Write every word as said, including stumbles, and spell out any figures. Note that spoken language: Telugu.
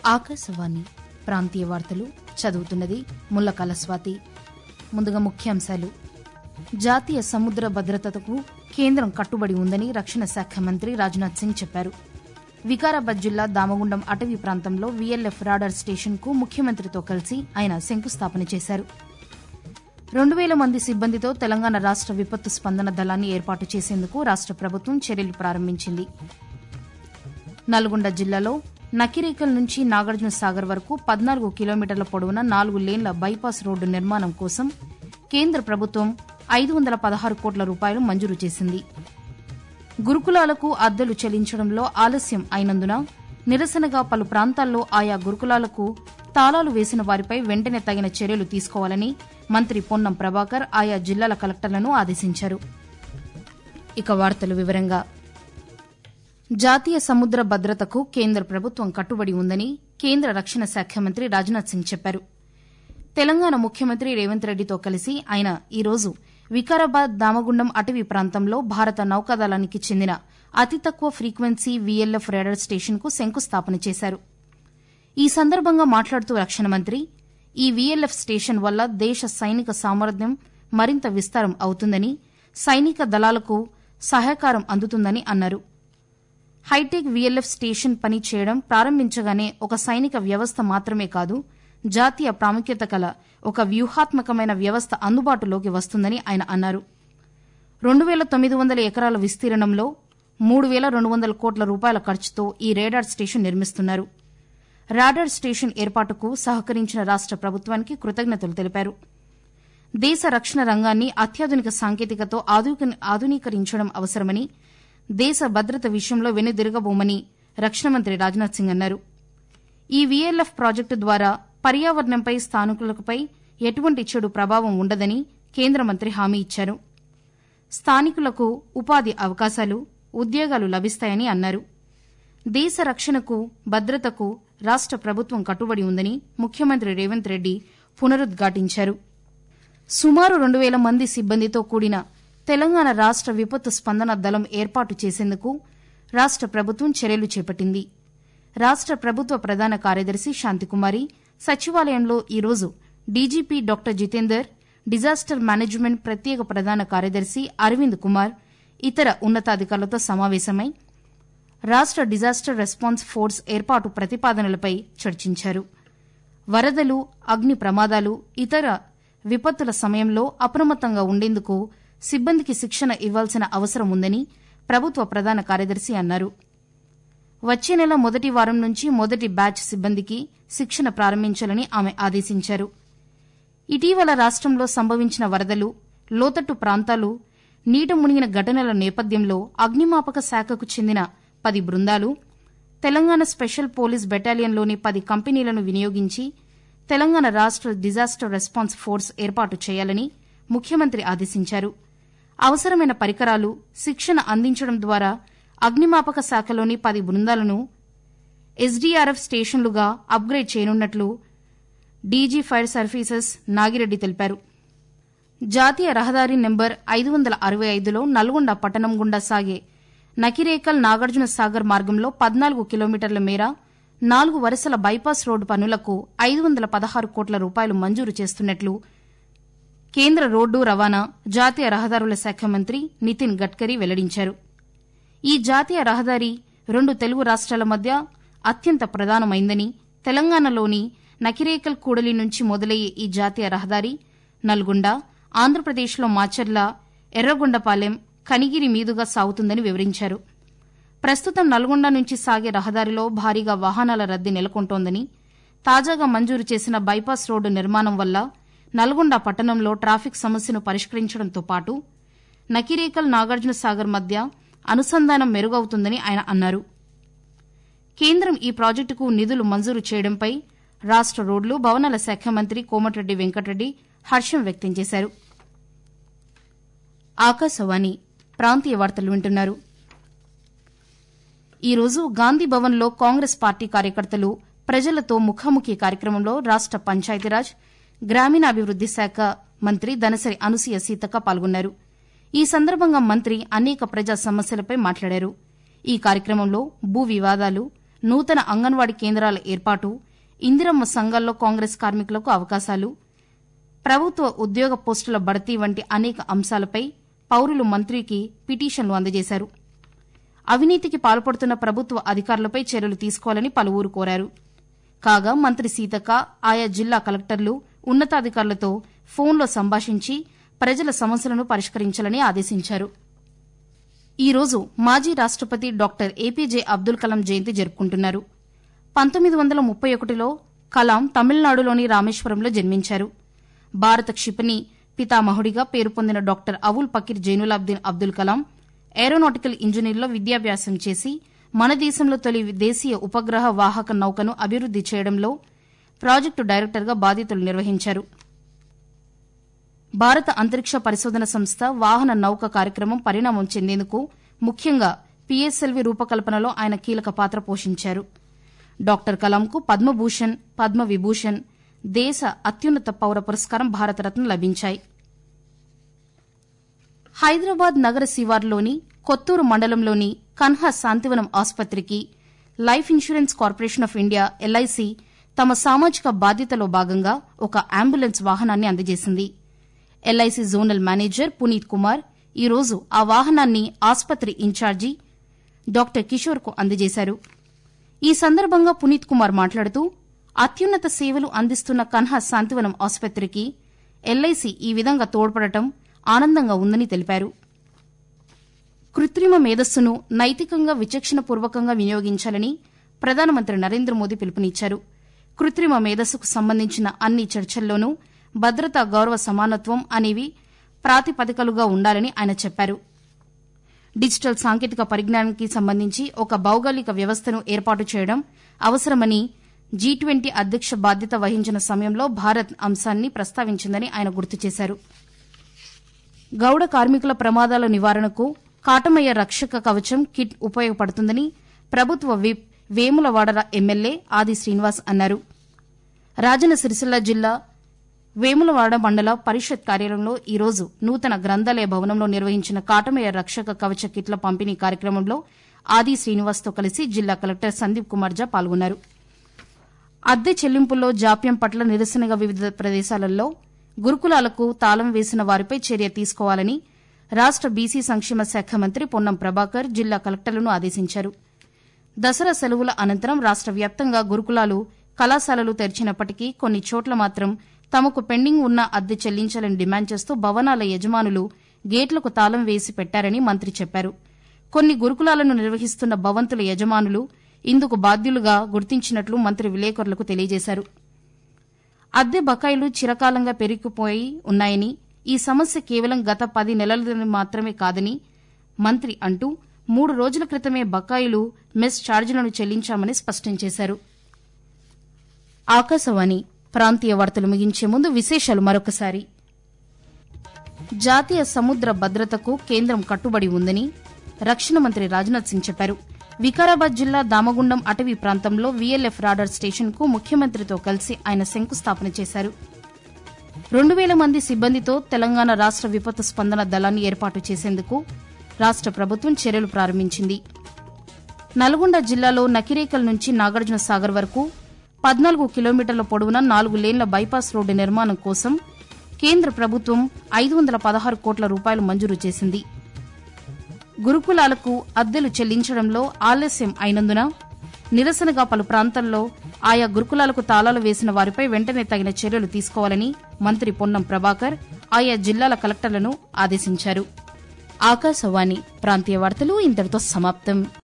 ఆకాశవాణి ప్రాంతీయ వార్తలు చదువుతున్నది ముల్లకాల స్వాతి. ముందుగా ముఖ్యాంశాలు. జాతీయ సముద్ర భద్రతకు కేంద్రం కట్టుబడి ఉందని రక్షణ శాఖ మంత్రి రాజ్నాథ్ సింగ్ చెప్పారు. వికారాబాద్ జిల్లా దామగుండం అటవీ ప్రాంతంలో వీఎల్ఎఫ్ రాడార్ స్టేషన్కు ముఖ్యమంత్రితో కలిసి ఆయన శంకుస్థాపన చేశారు. రెండు వేల మంది సిబ్బందితో తెలంగాణ రాష్ట విపత్తు స్పందన దళాన్ని ఏర్పాటు చేసేందుకు రాష్ట ప్రభుత్వం చర్యలు ప్రారంభించింది. నల్గొండ జిల్లాలో నకిరేకల్ నుంచి నాగార్జున సాగర్ వరకు పద్నాలుగు కిలోమీటర్ల పొడవున నాలుగు లేన్ల బైపాస్ రోడ్డు నిర్మాణం కోసం కేంద్ర ప్రభుత్వం ఐదు వందల పదహారు కోట్ల రూపాయలు మంజూరు చేసింది. గురుకులాలకు అద్దెలు చెల్లించడంలో ఆలస్యం అయినందున నిరసనగా పలు ప్రాంతాల్లో ఆయా గురుకులాలకు తాళాలు వేసిన వారిపై వెంటనే తగిన చర్యలు తీసుకోవాలని మంత్రి పొన్నం ప్రభాకర్ ఆయా జిల్లాల కలెక్టర్లను ఆదేశించారు. ఇక వార్తల వివరంగా. జాతీయ సముద్ర భద్రతకు కేంద్ర ప్రభుత్వం కట్టుబడి ఉందని కేంద్ర రక్షణ శాఖ మంత్రి రాజ్నాథ్ సింగ్ చెప్పారు. తెలంగాణ ముఖ్యమంత్రి రేవంత్ రెడ్డితో కలిసి ఆయన ఈరోజు వికారాబాద్ దామగుండం అటవీ ప్రాంతంలో భారత నౌకాదళానికి చెందిన అతి తక్కువ ఫ్రీక్వెన్సీ వీఎల్ఎఫ్ రాడార్ స్టేషన్కు శంకుస్థాపన చేశారు. ఈ సందర్భంగా మాట్లాడుతూ రక్షణ మంత్రి, ఈ వీఎల్ఎఫ్ స్టేషన్ వల్ల దేశ సైనిక సామర్థ్యం మరింత విస్తారం అవుతుందని, సైనిక దళాలకు సహకారం అందుతుందని అన్నారు. హైటెక్ వీఎల్ఎఫ్ స్టేషన్ పని చేయడం ప్రారంభించగానే ఒక సైనిక వ్యవస్థ మాత్రమే కాదు, జాతీయ ప్రాముఖ్యత కల ఒక వ్యూహాత్మకమైన వ్యవస్థ అందుబాటులోకి వస్తుందని ఆయన అన్నారు. రెండు వేల తొమ్మిది వందల ఎకరాల విస్తీర్ణంలో మూడు వేల రెండు వందల కోట్ల రూపాయల ఖర్చుతో ఈ రేడార్ స్టేషన్ నిర్మిస్తున్నారు. రాడార్ స్టేషన్ ఏర్పాటుకు సహకరించిన రాష్ట ప్రభుత్వానికి కృతజ్ఞతలు తెలిపారు. దేశ రక్షణ రంగాన్ని అత్యాధునిక సాంకేతికతో ఆధునీకరించడం అవసరమని, దేశ భద్రత విషయంలో వెనుదిరగబోమని రక్షణ మంత్రి రాజ్నాథ్ సింగ్ అన్నారు. ఈ వీఎల్ఎఫ్ ప్రాజెక్టు ద్వారా పర్యావరణంపై, స్థానికులపై ఎటువంటి చెడు ప్రభావం ఉండదని కేంద్ర మంత్రి హామీ ఇచ్చారు. స్థానికులకు ఉపాధి అవకాశాలు, ఉద్యోగాలు లభిస్తాయని అన్నారు. దేశ రక్షణకు, భద్రతకు రాష్ట ప్రభుత్వం కట్టుబడి ఉందని ముఖ్యమంత్రి రేవంత్ రెడ్డి పునరుద్ఘాటించారు. సుమారు రెండు వేల మంది సిబ్బందితో కూడిన తెలంగాణ రాష్ట విపత్తు స్పందన దళం ఏర్పాటు చేసేందుకు రాష్ట ప్రభుత్వం చర్యలు చేపట్టింది. రాష్ట ప్రభుత్వ ప్రధాన కార్యదర్శి శాంతికుమారి సచివాలయంలో ఈరోజు DGP doctor Jitender, disaster management ప్రత్యేక ప్రధాన కార్యదర్శి అరవింద్ కుమార్, ఇతర ఉన్నతాధికారులతో సమావేశమై రాష్ట డిజాస్టర్ రెస్పాన్స్ ఫోర్స్ ఏర్పాటు ప్రతిపాదనలపై చర్చించారు. వరదలు, అగ్ని ప్రమాదాలు, ఇతర విపత్తుల సమయంలో అప్రమత్తంగా ఉండేందుకు సిబ్బందికి శిక్షణ ఇవ్వాల్సిన అవసరం ఉందని ప్రభుత్వ ప్రధాన కార్యదర్శి అన్నారు. వచ్చే నెల మొదటి వారం నుంచి మొదటి బ్యాచ్ సిబ్బందికి శిక్షణ ప్రారంభించాలని ఆమె ఆదేశించారు. ఇటీవల రాష్టంలో సంభవించిన వరదలు, లోతట్టు ప్రాంతాలు, నీట మునిగిన ఘటనల నేపథ్యంలో అగ్నిమాపక శాఖకు చెందిన పది బృందాలు, తెలంగాణ స్పెషల్ పోలీస్ బెటాలియన్లోని పది కంపెనీలను వినియోగించి తెలంగాణ రాష్ట డిజాస్టర్ రెస్పాన్స్ ఫోర్స్ ఏర్పాటు చేయాలని ముఖ్యమంత్రి ఆదేశించారు. అవసరమైన పరికరాలు, శిక్షణ అందించడం ద్వారా అగ్నిమాపక శాఖలోని పది బృందాలను ఎస్డీఆర్ఎఫ్ స్టేషన్లుగా అప్గ్రేడ్ చేయనున్నట్లు డీజీ ఫైర్ సర్వీసెస్ నాగిరెడ్డి తెలిపారు. జాతీయ రహదారి నెంబర్ ఐదు వందల అరవై ఐదులో నల్గొండ పట్టణం గుండా సాగే నకిరేకల్ నాగార్జున సాగర్ మార్గంలో పద్నాలుగు కిలోమీటర్ల మేర నాలుగు వరుసల బైపాస్ రోడ్డు పనులకు ఐదు వందల పదహారు కోట్ల రూపాయలు మంజూరు చేస్తున్నట్లు కేంద్ర రోడ్డు రవాణా, జాతీయ రహదారుల శాఖ మంత్రి నితిన్ గడ్కరీ వెల్లడించారు. ఈ జాతీయ రహదారి రెండు తెలుగు రాష్ట్రాల మధ్య అత్యంత ప్రధానమైందని, తెలంగాణలోని నకిరేకల్ కూడలి నుంచి మొదలయ్యే ఈ జాతీయ రహదారి నల్గొండ, ఆంధ్రప్రదేశ్లో మాచర్ల, ఎర్రగొండపాలెం, కనిగిరి మీదుగా సాగుతుందని వివరించారు. ప్రస్తుతం నల్గొండ నుంచి సాగే రహదారిలో భారీగా వాహనాల రద్దీ నెలకొంటోందని, తాజాగా మంజూరు చేసిన బైపాస్ రోడ్డు నిర్మాణం వల్ల నల్గొండ పట్టణంలో ట్రాఫిక్ సమస్యను పరిష్కరించడంతో పాటు నకిరేకల్ నాగార్జున సాగర్ మధ్య అనుసంధానం మెరుగవుతుందని ఆయన అన్నారు. కేంద్రం ఈ ప్రాజెక్టుకు నిధులు మంజూరు చేయడంపై రాష్ట రోడ్లు, భవనాల శాఖ మంత్రి కోమటిరెడ్డి వెంకటరెడ్డి హర్షం వ్యక్తం చేశారు. ఆకాశవాణి ప్రాంతీయ వార్తలు వింటున్నారు. ఈరోజు గాంధీభవన్లో కాంగ్రెస్ పార్టీ కార్యకర్తలు ప్రజలతో ముఖాముఖి కార్యక్రమంలో రాష్ట పంచాయతీరాజ్, గ్రామీణాభివృద్ది శాఖ మంత్రి దనసరి అనసూయ సీతక్క పాల్గొన్నారు. ఈ సందర్భంగా మంత్రి అనేక ప్రజా సమస్యలపై మాట్లాడారు. ఈ కార్యక్రమంలో భూ వివాదాలు, నూతన అంగన్వాడీ కేంద్రాల ఏర్పాటు, ఇందిరమ్మ సంఘాల్లో కాంగ్రెస్ కార్మికులకు అవకాశాలు, ప్రభుత్వ ఉద్యోగ పోస్టుల భర్తీ వంటి అనేక అంశాలపై పౌరులు మంత్రికి పిటిషన్లు అందజేశారు. అవినీతికి పాల్పడుతున్న ప్రభుత్వ అధికారులపై చర్యలు తీసుకోవాలని పలువురు కోరారు. కాగా మంత్రి సీతక్క ఆయా జిల్లా కలెక్టర్లు, ఉన్నతాధికారులతో ఫోన్లో సంభాషించి ప్రజల సమస్యలను పరిష్కరించాలని ఆదేశించారు. ఈ రోజు మాజీ రాష్టపతి డాక్టర్ ఏపీజే అబ్దుల్ కలాం జయంతి జరుపుకుంటున్నారు. పంతొమ్మిది వందల ముప్పై ఒకటిలో కలాం తమిళనాడులోని రామేశ్వరంలో జన్మించారు. భారత క్షిపణి పితామహుడిగా పేరు పొందిన డాక్టర్ అవుల్ పకీర్ జైనులాబ్దీన్ అబ్దుల్ కలాం ఏరోనాటికల్ ఇంజనీర్లో విద్యాభ్యాసం చేసి మన దేశంలో తొలి దేశీయ ఉపగ్రహ వాహక నౌకను అభివృద్ది చేయడంలో ప్రాజెక్టు డైరెక్టర్గా బాధ్యతలు నిర్వహించారు. భారత అంతరిక్ష పరిశోధన సంస్థ వాహన నౌక కార్యక్రమం పరిణామం చెందేందుకు ముఖ్యంగా పీఎస్ఎల్వీ రూపకల్పనలో ఆయన కీలక పాత్ర పోషించారు. డాక్టర్ కలాంకు పద్మభూషణ్, పద్మవిభూషణ్, దేశ అత్యున్నత పౌర పురస్కారం భారతరత్న లభించాయి. హైదరాబాద్ నగర శివార్లోని కొత్తూరు మండలంలోని కన్హా శాంతివనం ఆసుపత్రికి life insurance corporation of India LIC తమ సామాజిక బాధ్యతలో భాగంగా ఒక అంబులెన్స్ వాహనాన్ని అందజేసింది. LIC zonal manager Puneet Kumar ఈ రోజు ఆ వాహనాన్ని ఆసుపత్రి ఇన్ఛార్జి డాక్టర్ కిషోర్కు అందజేశారు. ఈ సందర్భంగా పునీత్ కుమార్ మాట్లాడుతూ అత్యున్నత సేవలు అందిస్తున్న కన్హా శాంతివనం ఆసుపత్రికి ఎల్ఐసి ఈ విధంగా తోడ్పడటం ఆనందంగా ఉందని తెలిపారు. కృత్రిమ మేధస్సును నైతికంగా విచక్షణపూర్వకంగా వినియోగించాలని ప్రధానమంత్రి నరేంద్ర మోదీ పిలుపునిచ్చారు. కృత్రిమ మేధస్సుకు సంబంధించిన అన్ని చర్చల్లోనూ భద్రత, గౌరవ, సమానత్వం అనేవి ప్రాతిపదికలుగా ఉండాలని ఆయన చెప్పారు. డిజిటల్ సాంకేతిక పరిజ్ఞానానికి సంబంధించి ఒక భౌగోళిక వ్యవస్థను ఏర్పాటు చేయడం అవసరమని జీ ట్వంటీ అధ్యక్ష బాధ్యత వహించిన సమయంలో భారత్ అంశాన్ని ప్రస్తావించిందని ఆయన గుర్తు చేశారు. గౌడ కార్మికుల ప్రమాదాల నివారణకు కాటమయ్య రక్షక కవచం కిట్ ఉపయోగపడుతుందని ప్రభుత్వ విప్ వేములవాడ ఎమ్మెల్యే ఆది శ్రీనివాస్ అన్నారు. రాజన్న సిరిసిల్ల జిల్లా వేములవాడ మండల పరిషత్ కార్యాలయంలో ఈ రోజు నూతన గ్రంథాలయ భవనంలో నిర్వహించిన కాటమయ్య రక్షక కవచ కిట్ల పంపిణీ కార్యక్రమంలో ఆది శ్రీనివాస్తో కలిసి జిల్లా కలెక్టర్ సందీప్ కుమార్ జా పాల్గొన్నారు. అద్దె చెల్లింపుల్లో జాప్యం పట్ల నిరసనగా వివిధ ప్రదేశాలలో గురుకులాలకు తాళం వేసిన వారిపై చర్య తీసుకోవాలని రాష్ట బీసీ సంక్షేమ శాఖ మంత్రి పొన్నం ప్రభాకర్ జిల్లా కలెక్టర్లను ఆదేశించారు. దసరా సెలవుల అనంతరం రాష్ట వ్యాప్తంగా గురుకులాలు, కళాశాలలు తెరిచినప్పటికీ కొన్ని చోట్ల మాత్రం తమకు పెండింగ్ ఉన్న అద్దె చెల్లించాలని డిమాండ్ చేస్తూ భవనాల యజమానులు గేట్లకు తాళం వేసి పెట్టారని మంత్రి చెప్పారు. కొన్ని గురుకులాలను నిర్వహిస్తున్న భవంతుల యజమానులు ఇందుకు బాధ్యులుగా గుర్తించినట్లు మంత్రి విలేకరులకు తెలియజేశారు. అద్దె బకాయిలు చిరకాలంగా పెరిగిపోయి ఉన్నాయని, ఈ సమస్య కేవలం గత పది నెలలది మాత్రమే కాదని మంత్రి అంటూ మూడు రోజుల క్రితమే బకాయిలు, మెస్ ఛార్జీలను చెల్లించామని స్పష్టం చేశారు. ఆకాశవాణి ప్రాంతీయ వార్తలు ముగించే ముందు విశేషాలు మరొకసారి. జాతీయ సముద్ర భద్రతకు కేంద్రం కట్టుబడి ఉందని రక్షణ మంత్రి రాజ్నాథ్ సింగ్ చెప్పారు. వికారాబాద్ జిల్లా దామగుండం అటవీ ప్రాంతంలో వీఎల్ఎఫ్ రాడార్ స్టేషన్కు ముఖ్యమంత్రితో కలిసి ఆయన శంకుస్థాపన చేశారు. రెండు వేల మంది సిబ్బందితో తెలంగాణ రాష్ట విపత్తు స్పందన దళాన్ని ఏర్పాటు చేసేందుకు రాష్ట ప్రభుత్వం చర్యలు ప్రారంభించింది. నల్గొండ జిల్లాలో నకిరేకల్ నుంచి నాగార్జున సాగర్ వరకు పద్నాలుగు కిలోమీటర్ల పొడవున నాలుగు లేన్ల బైపాస్ రోడ్డు నిర్మాణం కోసం కేంద్ర ప్రభుత్వం ఐదు వందల పదహారు కోట్ల రూపాయలు మంజూరు చేసింది. గురుకులాలకు అద్దెలు చెల్లించడంలో ఆలస్యం అయినందున నిరసనగా పలు ప్రాంతాల్లో ఆయా గురుకులాలకు తాళాలు వేసిన వారిపై వెంటనే తగిన చర్యలు తీసుకోవాలని మంత్రి పొన్నం ప్రభాకర్ ఆయా జిల్లాల కలెక్టర్లను ఆదేశించారు. ఆకాశవాణి ప్రాంతీయ వార్తలు ఇంతటితో సమాప్తం.